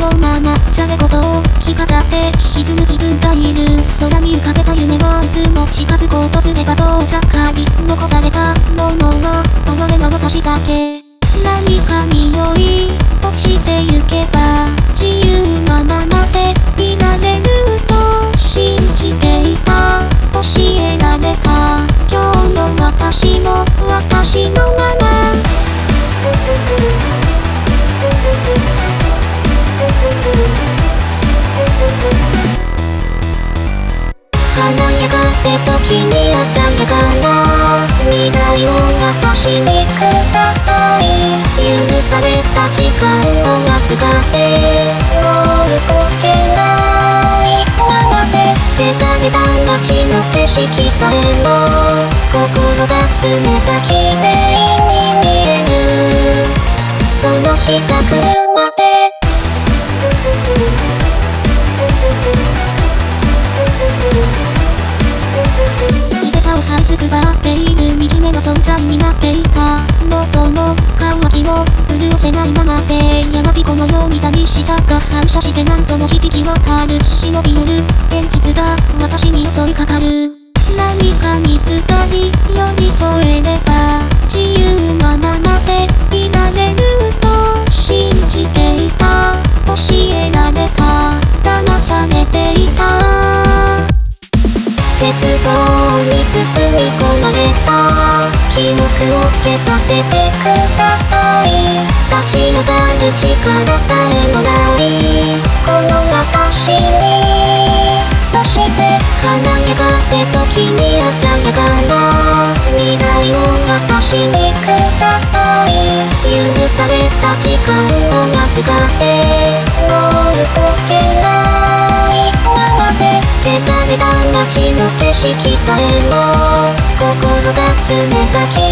のままざれ言を着飾って歪む自分がいる。空に浮かべた夢はいつも近づこうとすれば遠ざかり、残されたものは己の私だけ。何かに酔い落ちてゆけば自由なままでいられると信じていた。教えられた今日の私も私のまま。華やかって時に鮮やかな未来を私にください。許された時間を扱ってもう動けないままで汚れた街の景色さえも心が澄めた綺麗に見える。その日が来るまで地べたを這いつくばっている惨めな存在になっていた。喉も渇きも潤せないままで山彦のように寂しさが反射して何とも響き渡る。忍び寄る現実が私に襲いかかる。何かにすがり寄り添えれば自由なままでいられると信じていた。教えられた騙されていた。絶望に包み込まれた記憶を消させてください。立ち上がる力さえもないこの私に。そして華やかって時に鮮やかな未来を私にください。許された時間を扱ってもう動けないままで汚れた街の景色さえも心が澄めた